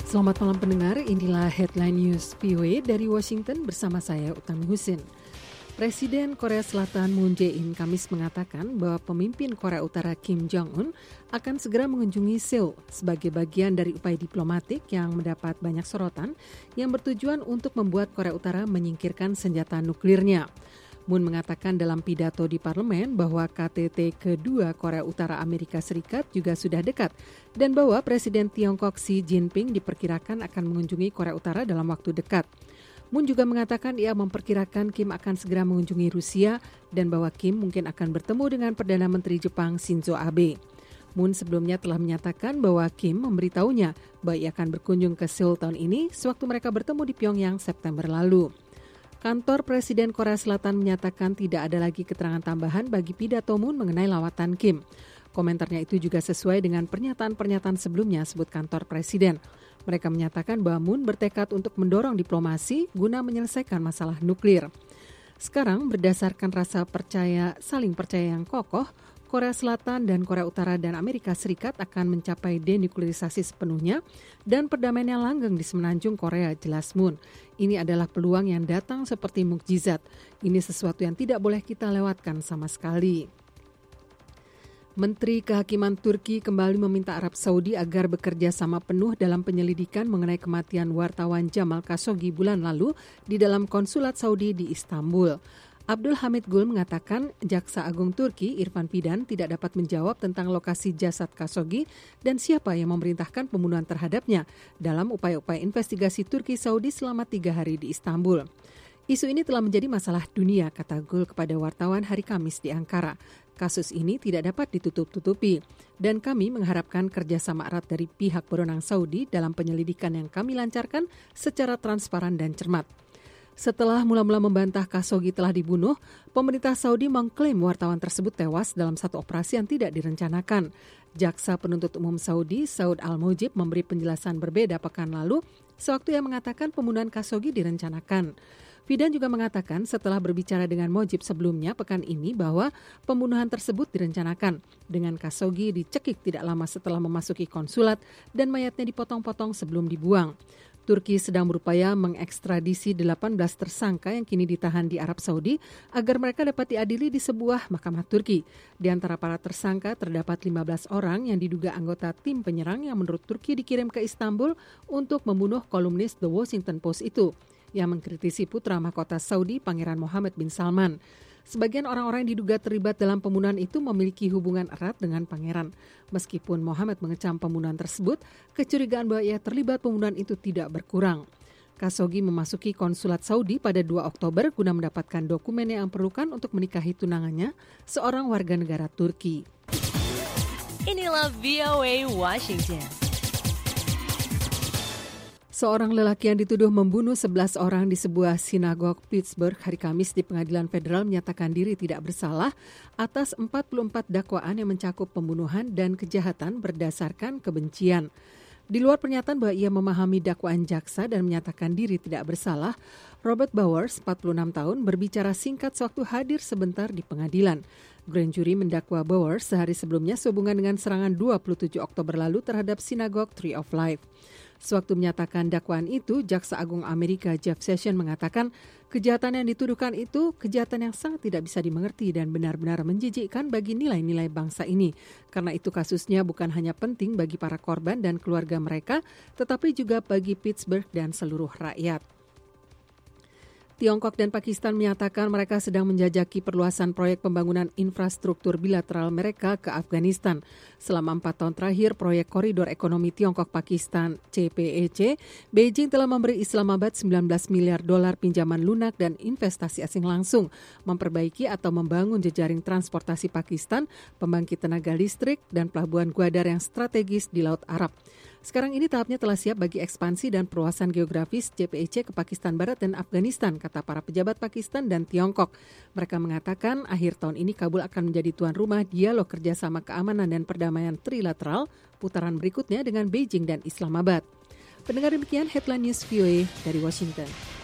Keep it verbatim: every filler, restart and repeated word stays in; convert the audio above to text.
Selamat malam pendengar, inilah Headline News V O A dari Washington bersama saya Utami Husin. Presiden Korea Selatan Moon Jae-in Kamis mengatakan bahwa pemimpin Korea Utara Kim Jong-un akan segera mengunjungi Seoul sebagai bagian dari upaya diplomatik yang mendapat banyak sorotan yang bertujuan untuk membuat Korea Utara menyingkirkan senjata nuklirnya. Moon mengatakan dalam pidato di parlemen bahwa K T T kedua Korea Utara Amerika Serikat juga sudah dekat dan bahwa Presiden Tiongkok Xi Jinping diperkirakan akan mengunjungi Korea Utara dalam waktu dekat. Moon juga mengatakan ia memperkirakan Kim akan segera mengunjungi Rusia dan bahwa Kim mungkin akan bertemu dengan Perdana Menteri Jepang Shinzo Abe. Moon sebelumnya telah menyatakan bahwa Kim memberitahunya bahwa ia akan berkunjung ke Seoul tahun ini sewaktu mereka bertemu di Pyongyang September lalu. Kantor Presiden Korea Selatan menyatakan tidak ada lagi keterangan tambahan bagi pidato Moon mengenai lawatan Kim. Komentarnya itu juga sesuai dengan pernyataan-pernyataan sebelumnya, sebut kantor Presiden. Mereka menyatakan bahwa Moon bertekad untuk mendorong diplomasi guna menyelesaikan masalah nuklir. Sekarang berdasarkan rasa percaya saling percaya yang kokoh, Korea Selatan dan Korea Utara dan Amerika Serikat akan mencapai denuklirisasi sepenuhnya dan perdamaian yang langgeng di semenanjung Korea, jelas Moon. Ini adalah peluang yang datang seperti mukjizat. Ini sesuatu yang tidak boleh kita lewatkan sama sekali. Menteri Kehakiman Turki kembali meminta Arab Saudi agar bekerja sama penuh dalam penyelidikan mengenai kematian wartawan Jamal Khashoggi bulan lalu di dalam konsulat Saudi di Istanbul. Abdul Hamid Gul mengatakan Jaksa Agung Turki Irfan Fidan tidak dapat menjawab tentang lokasi jasad Khashoggi dan siapa yang memerintahkan pembunuhan terhadapnya dalam upaya-upaya investigasi Turki Saudi selama tiga hari di Istanbul. Isu ini telah menjadi masalah dunia, kata Gul kepada wartawan hari Kamis di Ankara. Kasus ini tidak dapat ditutup-tutupi dan kami mengharapkan kerjasama erat dari pihak berwenang Saudi dalam penyelidikan yang kami lancarkan secara transparan dan cermat. Setelah mula-mula membantah Khashoggi telah dibunuh, pemerintah Saudi mengklaim wartawan tersebut tewas dalam satu operasi yang tidak direncanakan. Jaksa penuntut umum Saudi, Saud Al-Mujib, memberi penjelasan berbeda pekan lalu, sewaktu ia mengatakan pembunuhan Khashoggi direncanakan. Fidan juga mengatakan setelah berbicara dengan Mujib sebelumnya pekan ini bahwa pembunuhan tersebut direncanakan, dengan Khashoggi dicekik tidak lama setelah memasuki konsulat dan mayatnya dipotong-potong sebelum dibuang. Turki sedang berupaya mengekstradisi delapan belas tersangka yang kini ditahan di Arab Saudi agar mereka dapat diadili di sebuah mahkamah Turki. Di antara para tersangka terdapat lima belas orang yang diduga anggota tim penyerang yang menurut Turki dikirim ke Istanbul untuk membunuh kolumnis The Washington Post itu, yang mengkritisi putra mahkota Saudi Pangeran Mohammed bin Salman. Sebagian orang-orang yang diduga terlibat dalam pembunuhan itu memiliki hubungan erat dengan pangeran. Meskipun Mohammed mengecam pembunuhan tersebut, kecurigaan bahwa ia terlibat pembunuhan itu tidak berkurang. Khashoggi memasuki konsulat Saudi pada dua Oktober guna mendapatkan dokumen yang diperlukan untuk menikahi tunangannya, seorang warga negara Turki. Inilah V O A Washington. Seorang lelaki yang dituduh membunuh sebelas orang di sebuah sinagog Pittsburgh hari Kamis di pengadilan federal menyatakan diri tidak bersalah atas empat puluh empat dakwaan yang mencakup pembunuhan dan kejahatan berdasarkan kebencian. Di luar pernyataan bahwa ia memahami dakwaan jaksa dan menyatakan diri tidak bersalah, Robert Bowers, empat puluh enam tahun, berbicara singkat sewaktu hadir sebentar di pengadilan. Grand jury mendakwa Bowers sehari sebelumnya sehubungan dengan serangan dua puluh tujuh Oktober lalu terhadap sinagog Tree of Life. Sewaktu menyatakan dakwaan itu, Jaksa Agung Amerika Jeff Sessions mengatakan kejahatan yang dituduhkan itu kejahatan yang sangat tidak bisa dimengerti dan benar-benar menjijikkan bagi nilai-nilai bangsa ini. Karena itu kasusnya bukan hanya penting bagi para korban dan keluarga mereka, tetapi juga bagi Pittsburgh dan seluruh rakyat. Tiongkok dan Pakistan menyatakan mereka sedang menjajaki perluasan proyek pembangunan infrastruktur bilateral mereka ke Afghanistan. Selama empat tahun terakhir, proyek Koridor Ekonomi Tiongkok-Pakistan C P E C, Beijing telah memberi Islamabad sembilan belas miliar dolar pinjaman lunak dan investasi asing langsung, memperbaiki atau membangun jejaring transportasi Pakistan, pembangkit tenaga listrik, dan pelabuhan Gwadar yang strategis di Laut Arab. Sekarang ini tahapnya telah siap bagi ekspansi dan perluasan geografis C P E C ke Pakistan Barat dan Afghanistan, kata para pejabat Pakistan dan Tiongkok. Mereka mengatakan akhir tahun ini Kabul akan menjadi tuan rumah dialog kerjasama keamanan dan perdamaian trilateral putaran berikutnya dengan Beijing dan Islamabad. Pendengar demikian Headline News V O A dari Washington.